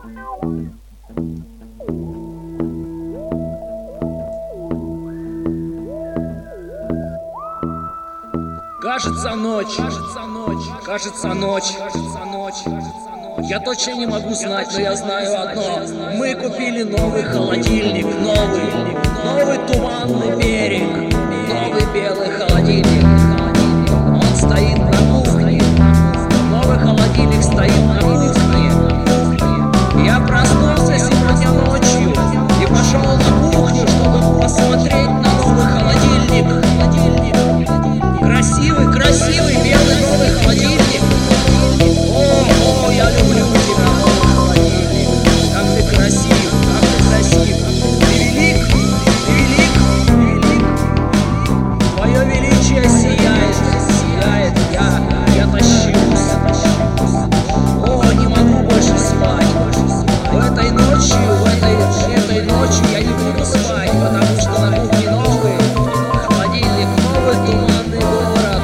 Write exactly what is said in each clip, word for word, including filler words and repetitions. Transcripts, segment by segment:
Кажется ночь, кажется ночь, кажется ночь, кажется ночь. Я точно не могу знать, но я знаю одно. Мы купили новый холодильник, новый, новый туманный берег, новый белый холодильник. Он стоит на кухне, новый холодильник стоит на кухне. Я проснулся сегодня ночью и пошел на кухню, чтобы посмотреть на новый холодильник. Красивый, красивый белый новый холодильник. О, о, я люблю тебя, новый холодильник. Как ты красив, как ты красив. Ты велик, ты велик, ты велик. Твое величие сияет, сияет. Я, я тащусь. О, не могу больше спать. В этой ночью, в этой, этой ночью я не буду спать, потому что на кухне новый холодильник, новый туманный город.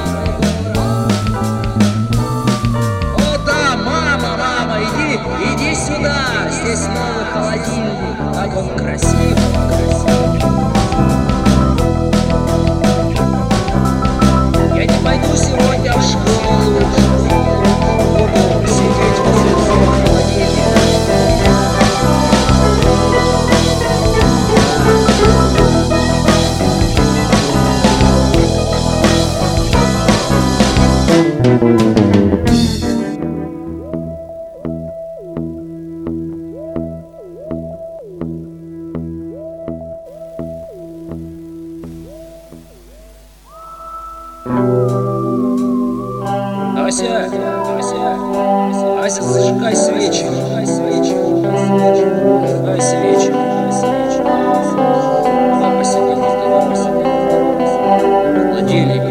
О да, мама, мама, иди, иди сюда. Здесь новый холодильник, как он красив, красив. Я не пойду сегодня в школу, буду сидеть возле нового холодильника. Ася, Ася, Ася, зажигай свечи, зажигай свечи, зажигай свечи, зажигай свечи. Давай посидим, давай посидим, холодильник.